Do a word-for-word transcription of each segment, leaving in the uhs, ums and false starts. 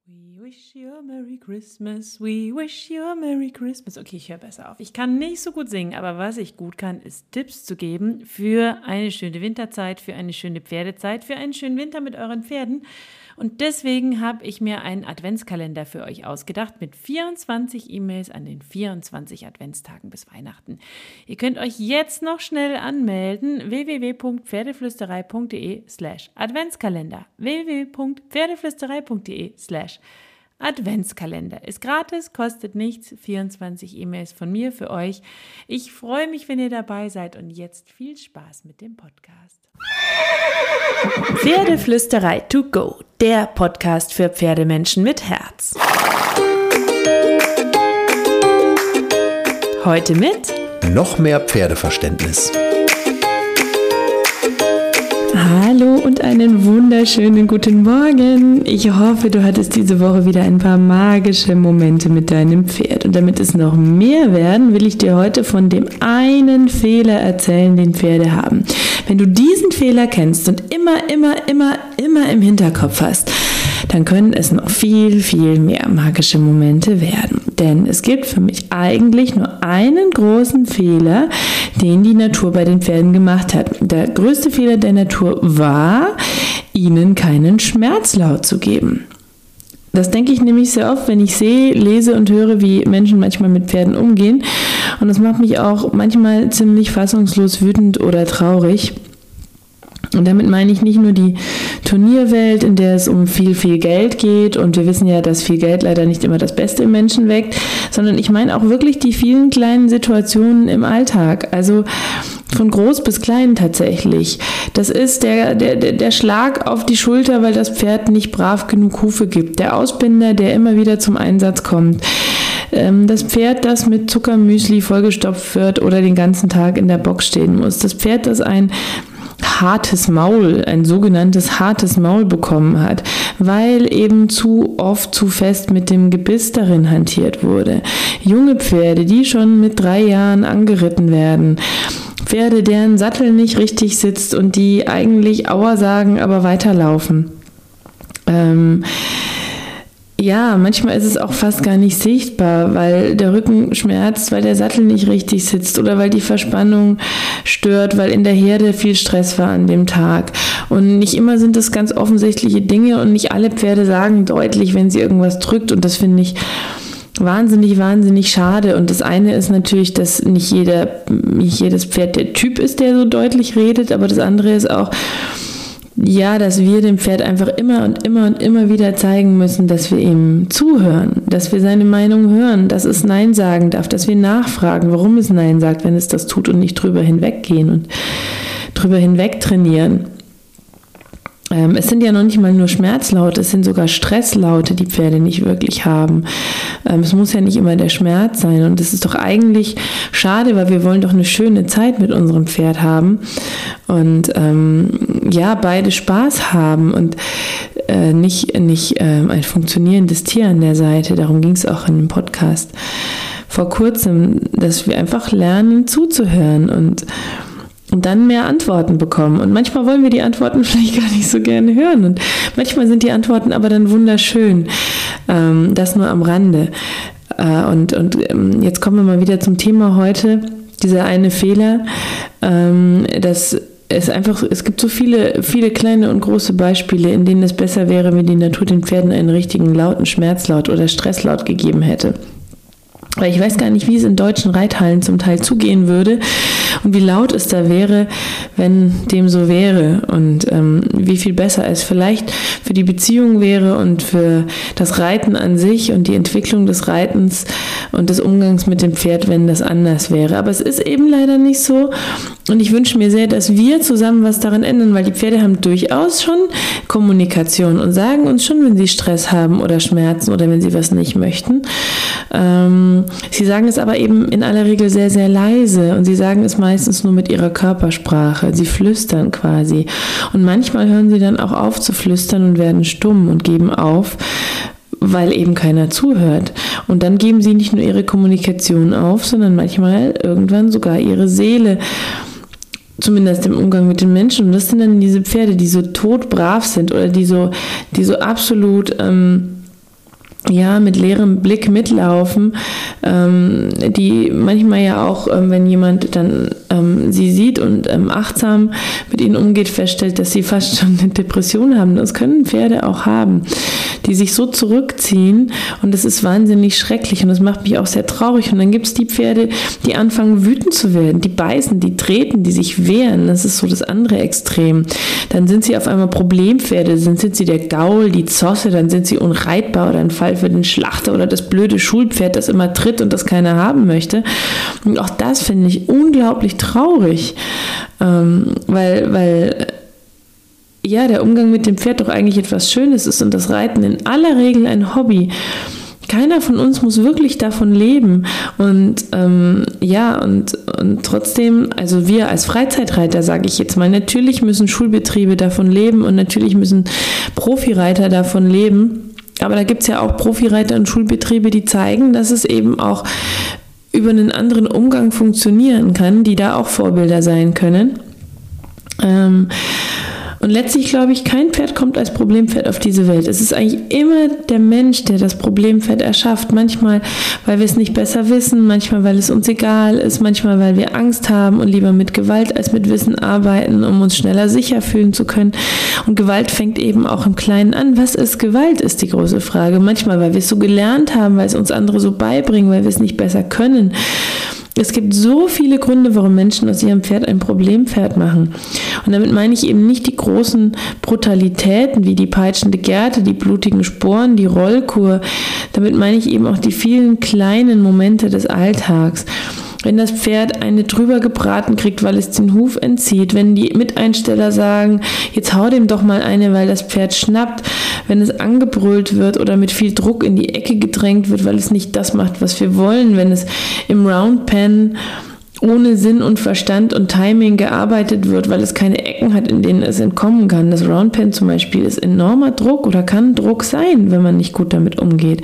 We wish you a Merry Christmas, we wish you a Merry Christmas. Okay, ich höre besser auf. Ich kann nicht so gut singen, aber was ich gut kann, ist Tipps zu geben für eine schöne Winterzeit, für eine schöne Pferdezeit, für einen schönen Winter mit euren Pferden. Und deswegen habe ich mir einen Adventskalender für euch ausgedacht mit vierundzwanzig E-Mails an den vierundzwanzig Adventstagen bis Weihnachten. Ihr könnt euch jetzt noch schnell anmelden. w w w punkt pferdeflüsterei punkt d e slash Adventskalender. w w w punkt pferdeflüsterei punkt d e slash Adventskalender. Ist gratis, kostet nichts. vierundzwanzig E-Mails von mir für euch. Ich freue mich, wenn ihr dabei seid und jetzt viel Spaß mit dem Podcast. Pferdeflüsterei to go, der Podcast für Pferdemenschen mit Herz. Heute mit noch mehr Pferdeverständnis. Hallo und einen wunderschönen guten Morgen. Ich hoffe, du hattest diese Woche wieder ein paar magische Momente mit deinem Pferd. Und damit es noch mehr werden, will ich dir heute von dem einen Fehler erzählen, den Pferde haben. Wenn du diesen Fehler kennst und immer, immer, immer, immer im Hinterkopf hast, dann können es noch viel, viel mehr magische Momente werden. Denn es gibt für mich eigentlich nur einen großen Fehler, den die Natur bei den Pferden gemacht hat. Der größte Fehler der Natur war, ihnen keinen Schmerzlaut zu geben. Das denke ich nämlich sehr oft, wenn ich sehe, lese und höre, wie Menschen manchmal mit Pferden umgehen. Und das macht mich auch manchmal ziemlich fassungslos wütend oder traurig. Und damit meine ich nicht nur die Turnierwelt, in der es um viel, viel Geld geht, und wir wissen ja, dass viel Geld leider nicht immer das Beste im Menschen weckt, sondern ich meine auch wirklich die vielen kleinen Situationen im Alltag, also von groß bis klein tatsächlich. Das ist der, der, der Schlag auf die Schulter, weil das Pferd nicht brav genug Hufe gibt, der Ausbinder, der immer wieder zum Einsatz kommt, das Pferd, das mit Zuckermüsli vollgestopft wird oder den ganzen Tag in der Box stehen muss, das Pferd, das ein hartes Maul, ein sogenanntes hartes Maul bekommen hat, weil eben zu oft zu fest mit dem Gebiss darin hantiert wurde. Junge Pferde, die schon mit drei Jahren angeritten werden, Pferde, deren Sattel nicht richtig sitzt und die eigentlich Aua sagen, aber weiterlaufen. Ähm, Ja, manchmal ist es auch fast gar nicht sichtbar, weil der Rücken schmerzt, weil der Sattel nicht richtig sitzt oder weil die Verspannung stört, weil in der Herde viel Stress war an dem Tag. Und nicht immer sind das ganz offensichtliche Dinge und nicht alle Pferde sagen deutlich, wenn sie irgendwas drückt, und das finde ich wahnsinnig, wahnsinnig schade. Und das eine ist natürlich, dass nicht jeder, nicht jedes Pferd der Typ ist, der so deutlich redet, aber das andere ist auch, ja, dass wir dem Pferd einfach immer und immer und immer wieder zeigen müssen, dass wir ihm zuhören, dass wir seine Meinung hören, dass es Nein sagen darf, dass wir nachfragen, warum es Nein sagt, wenn es das tut, und nicht drüber hinweggehen und drüber hinweg trainieren. Ähm, es sind ja noch nicht mal nur Schmerzlaute, es sind sogar Stresslaute, die Pferde nicht wirklich haben. Ähm, es muss ja nicht immer der Schmerz sein, und das ist doch eigentlich schade, weil wir wollen doch eine schöne Zeit mit unserem Pferd haben und ähm, ja, beide Spaß haben und äh, nicht, nicht äh, ein funktionierendes Tier an der Seite. Darum ging es auch in dem Podcast vor kurzem, dass wir einfach lernen zuzuhören und Und dann mehr Antworten bekommen. Und manchmal wollen wir die Antworten vielleicht gar nicht so gerne hören. Und manchmal sind die Antworten aber dann wunderschön. Ähm, das nur am Rande. Äh, und und ähm, jetzt kommen wir mal wieder zum Thema heute. Dieser eine Fehler, ähm, dass es einfach, es gibt so viele, viele kleine und große Beispiele, in denen es besser wäre, wenn die Natur den Pferden einen richtigen lauten Schmerzlaut oder Stresslaut gegeben hätte. Weil ich weiß gar nicht, wie es in deutschen Reithallen zum Teil zugehen würde und wie laut es da wäre, wenn dem so wäre, und ähm, wie viel besser es vielleicht für die Beziehung wäre und für das Reiten an sich und die Entwicklung des Reitens und des Umgangs mit dem Pferd, wenn das anders wäre. Aber es ist eben leider nicht so, und ich wünsche mir sehr, dass wir zusammen was daran ändern, weil die Pferde haben durchaus schon Kommunikation und sagen uns schon, wenn sie Stress haben oder Schmerzen oder wenn sie was nicht möchten. Ähm, sie sagen es aber eben in aller Regel sehr, sehr leise, und sie sagen es meistens nur mit ihrer Körpersprache. Sie flüstern quasi. Und manchmal hören sie dann auch auf zu flüstern und werden stumm und geben auf, weil eben keiner zuhört. Und dann geben sie nicht nur ihre Kommunikation auf, sondern manchmal irgendwann sogar ihre Seele. Zumindest im Umgang mit den Menschen. Und das sind dann diese Pferde, die so todbrav sind oder die so, die so absolut ähm, ja, mit leerem Blick mitlaufen, ähm, die manchmal ja auch, ähm, wenn jemand dann ähm, sie sieht und ähm, achtsam mit ihnen umgeht, feststellt, dass sie fast schon eine Depression haben. Das können Pferde auch haben, die sich so zurückziehen, und das ist wahnsinnig schrecklich und das macht mich auch sehr traurig. Und dann gibt es die Pferde, die anfangen wütend zu werden, die beißen, die treten, die sich wehren. Das ist so das andere Extrem. Dann sind sie auf einmal Problempferde, dann sind sie der Gaul, die Zosse, dann sind sie unreitbar oder ein Fall für den Schlachter oder das blöde Schulpferd, das immer tritt und das keiner haben möchte. Und auch das finde ich unglaublich traurig, ähm, weil, weil ja, der Umgang mit dem Pferd doch eigentlich etwas Schönes ist und das Reiten in aller Regel ein Hobby. Keiner von uns muss wirklich davon leben und ähm, ja, und, und trotzdem, also wir als Freizeitreiter, sage ich jetzt mal, natürlich müssen Schulbetriebe davon leben und natürlich müssen Profireiter davon leben. Aber da gibt es ja auch Profireiter und Schulbetriebe, die zeigen, dass es eben auch über einen anderen Umgang funktionieren kann, die da auch Vorbilder sein können. Ähm, Und letztlich glaube ich, kein Pferd kommt als Problempferd auf diese Welt. Es ist eigentlich immer der Mensch, der das Problempferd erschafft. Manchmal, weil wir es nicht besser wissen, manchmal, weil es uns egal ist, manchmal, weil wir Angst haben und lieber mit Gewalt als mit Wissen arbeiten, um uns schneller sicher fühlen zu können. Und Gewalt fängt eben auch im Kleinen an. Was ist Gewalt, ist die große Frage. Manchmal, weil wir es so gelernt haben, weil es uns andere so beibringen, weil wir es nicht besser können. Es gibt so viele Gründe, warum Menschen aus ihrem Pferd ein Problempferd machen. Und damit meine ich eben nicht die großen Brutalitäten wie die peitschende Gerte, die blutigen Sporen, die Rollkur. Damit meine ich eben auch die vielen kleinen Momente des Alltags. Wenn das Pferd eine drüber gebraten kriegt, weil es den Huf entzieht, wenn die Miteinsteller sagen, jetzt hau dem doch mal eine, weil das Pferd schnappt, wenn es angebrüllt wird oder mit viel Druck in die Ecke gedrängt wird, weil es nicht das macht, was wir wollen, wenn es im Roundpen ohne Sinn und Verstand und Timing gearbeitet wird, weil es keine Ecken hat, in denen es entkommen kann. Das Roundpen zum Beispiel ist enormer Druck oder kann Druck sein, wenn man nicht gut damit umgeht.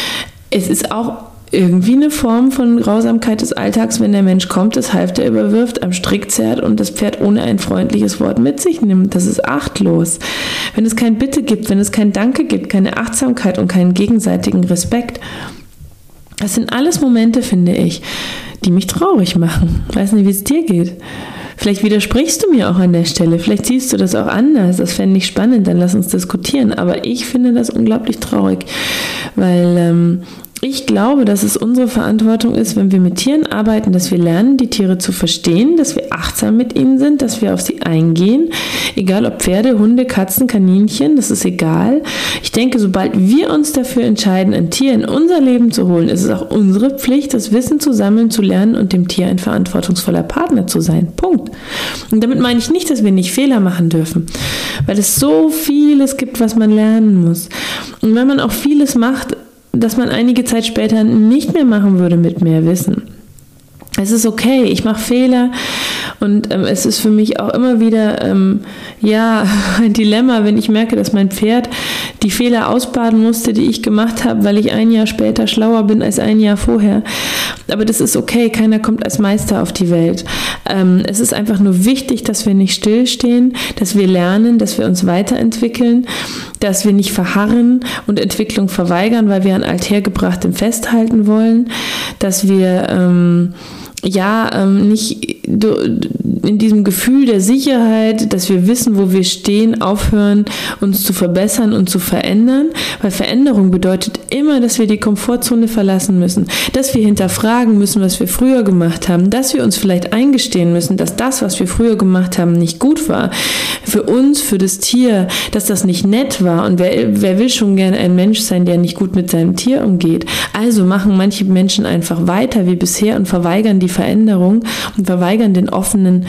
Es ist auch irgendwie eine Form von Grausamkeit des Alltags, wenn der Mensch kommt, das Halfter überwirft, am Strick zerrt und das Pferd ohne ein freundliches Wort mit sich nimmt. Das ist achtlos. Wenn es kein Bitte gibt, wenn es kein Danke gibt, keine Achtsamkeit und keinen gegenseitigen Respekt. Das sind alles Momente, finde ich, die mich traurig machen. Ich weiß nicht, wie es dir geht. Vielleicht widersprichst du mir auch an der Stelle. Vielleicht siehst du das auch anders. Das fände ich spannend. Dann lass uns diskutieren. Aber ich finde das unglaublich traurig, weil ähm, ich glaube, dass es unsere Verantwortung ist, wenn wir mit Tieren arbeiten, dass wir lernen, die Tiere zu verstehen, dass wir achtsam mit ihnen sind, dass wir auf sie eingehen, egal ob Pferde, Hunde, Katzen, Kaninchen, das ist egal. Ich denke, sobald wir uns dafür entscheiden, ein Tier in unser Leben zu holen, ist es auch unsere Pflicht, das Wissen zu sammeln, zu lernen und dem Tier ein verantwortungsvoller Partner zu sein. Punkt. Und damit meine ich nicht, dass wir nicht Fehler machen dürfen, weil es so vieles gibt, was man lernen muss. Und wenn man auch vieles macht, dass man einige Zeit später nicht mehr machen würde mit mehr Wissen. Es ist okay, ich mache Fehler und ähm, es ist für mich auch immer wieder ähm, ja, ein Dilemma, wenn ich merke, dass mein Pferd die Fehler ausbaden musste, die ich gemacht habe, weil ich ein Jahr später schlauer bin als ein Jahr vorher. Aber das ist okay, keiner kommt als Meister auf die Welt. Ähm, es ist einfach nur wichtig, dass wir nicht stillstehen, dass wir lernen, dass wir uns weiterentwickeln, dass wir nicht verharren und Entwicklung verweigern, weil wir an Althergebrachtem festhalten wollen, dass wir ähm, ja, ähm, nicht in diesem Gefühl der Sicherheit, dass wir wissen, wo wir stehen, aufhören, uns zu verbessern und zu verändern, weil Veränderung bedeutet immer, dass wir die Komfortzone verlassen müssen, dass wir hinterfragen müssen, was wir früher gemacht haben, dass wir uns vielleicht eingestehen müssen, dass das, was wir früher gemacht haben, nicht gut war, für uns, für das Tier, dass das nicht nett war und wer, wer will schon gerne ein Mensch sein, der nicht gut mit seinem Tier umgeht. Also machen manche Menschen einfach weiter wie bisher und verweigern die Veränderung und verweigern den offenen,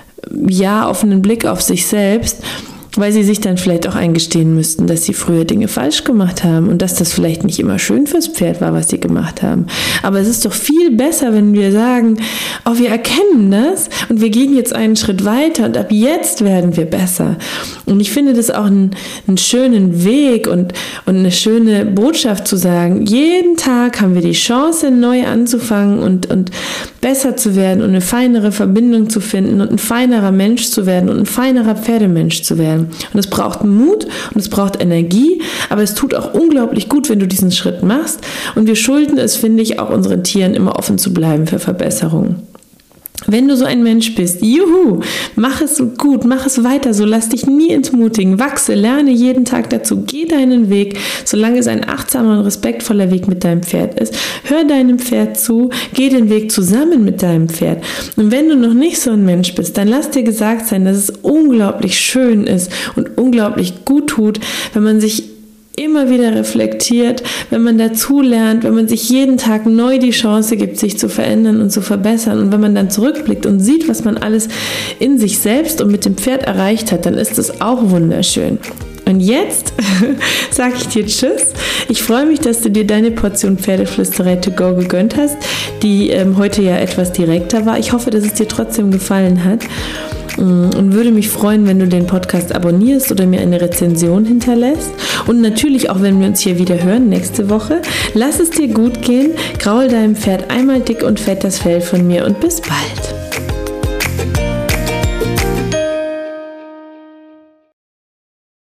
ja, offenen Blick auf sich selbst, weil sie sich dann vielleicht auch eingestehen müssten, dass sie früher Dinge falsch gemacht haben und dass das vielleicht nicht immer schön fürs Pferd war, was sie gemacht haben. Aber es ist doch viel besser, wenn wir sagen, oh, wir erkennen das und wir gehen jetzt einen Schritt weiter und ab jetzt werden wir besser. Und ich finde das auch einen, einen schönen Weg und, und eine schöne Botschaft zu sagen, jeden Tag haben wir die Chance, neu anzufangen und, und besser zu werden und eine feinere Verbindung zu finden und ein feinerer Mensch zu werden und ein feinerer Pferdemensch zu werden. Und es braucht Mut und es braucht Energie, aber es tut auch unglaublich gut, wenn du diesen Schritt machst. Und wir schulden es, finde ich, auch unseren Tieren immer offen zu bleiben für Verbesserungen. Wenn du so ein Mensch bist, juhu, mach es so gut, mach es weiter so, lass dich nie entmutigen, wachse, lerne jeden Tag dazu, geh deinen Weg, solange es ein achtsamer und respektvoller Weg mit deinem Pferd ist. Hör deinem Pferd zu, geh den Weg zusammen mit deinem Pferd. Und wenn du noch nicht so ein Mensch bist, dann lass dir gesagt sein, dass es unglaublich schön ist und unglaublich gut tut, wenn man sich immer wieder reflektiert, wenn man dazu lernt, wenn man sich jeden Tag neu die Chance gibt, sich zu verändern und zu verbessern, und wenn man dann zurückblickt und sieht, was man alles in sich selbst und mit dem Pferd erreicht hat, dann ist das auch wunderschön. Und jetzt sage ich dir Tschüss. Ich freue mich, dass du dir deine Portion Pferdeflüsterei to go gegönnt hast, die ähm, heute ja etwas direkter war. Ich hoffe, dass es dir trotzdem gefallen hat. Und würde mich freuen, wenn du den Podcast abonnierst oder mir eine Rezension hinterlässt. Und natürlich auch, wenn wir uns hier wieder hören nächste Woche. Lass es dir gut gehen, kraul deinem Pferd einmal dick und fett das Fell von mir und bis bald.